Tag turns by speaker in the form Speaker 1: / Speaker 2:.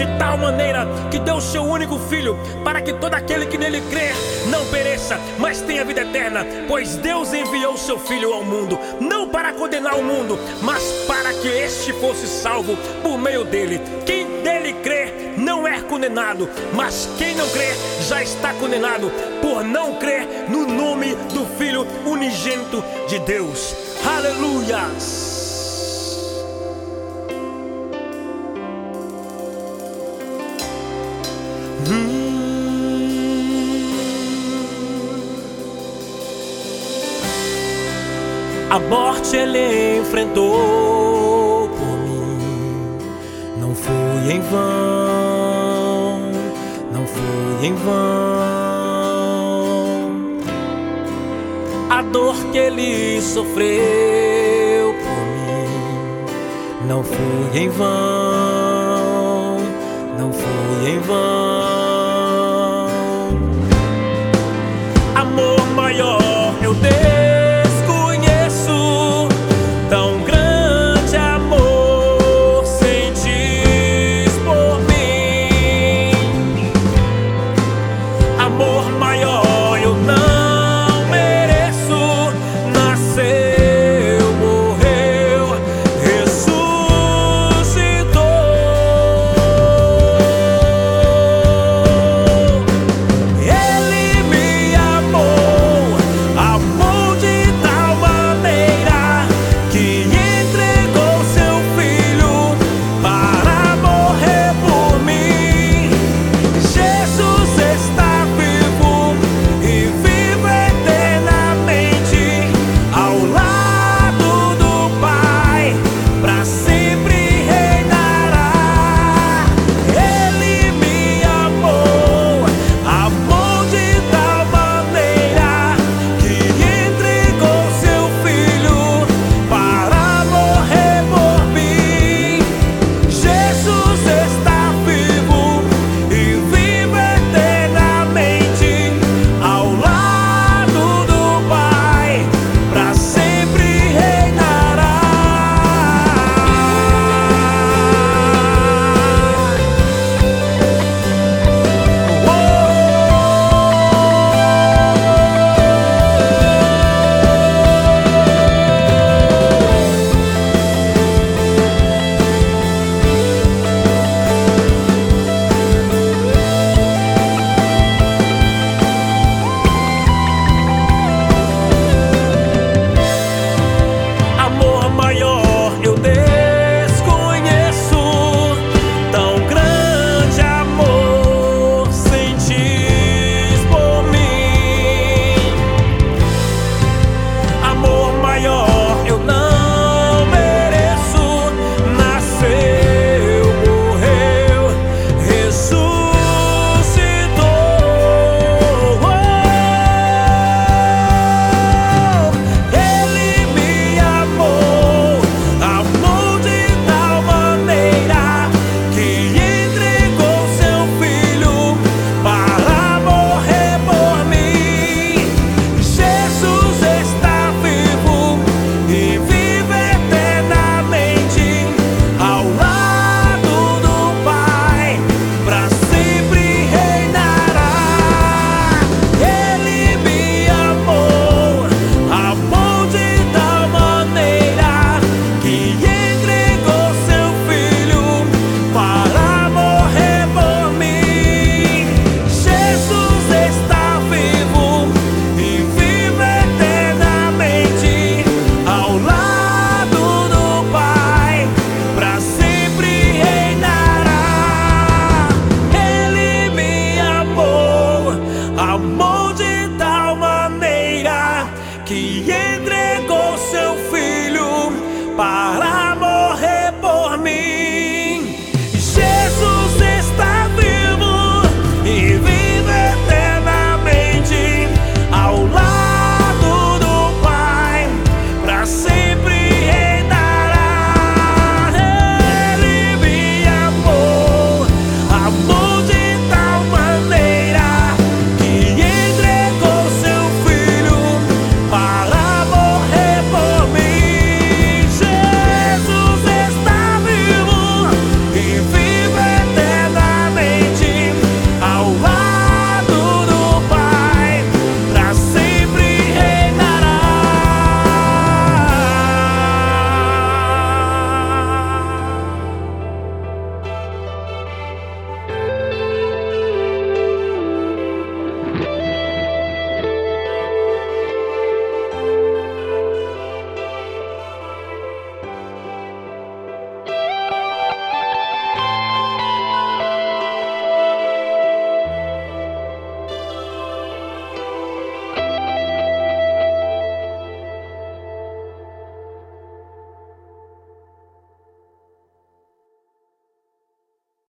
Speaker 1: de tal maneira que deu o seu único Filho, para que todo aquele que nele crer não pereça, mas tenha vida eterna. Pois Deus enviou o seu Filho ao mundo, não para condenar o mundo, mas para que este fosse salvo por meio dele. Quem nele crer não é condenado, mas quem não crer já está condenado, por não crer no nome do Filho unigênito de Deus. Aleluias! A morte ele enfrentou por mim. Não foi em vão, não foi em vão. A dor que ele sofreu por mim não foi em vão.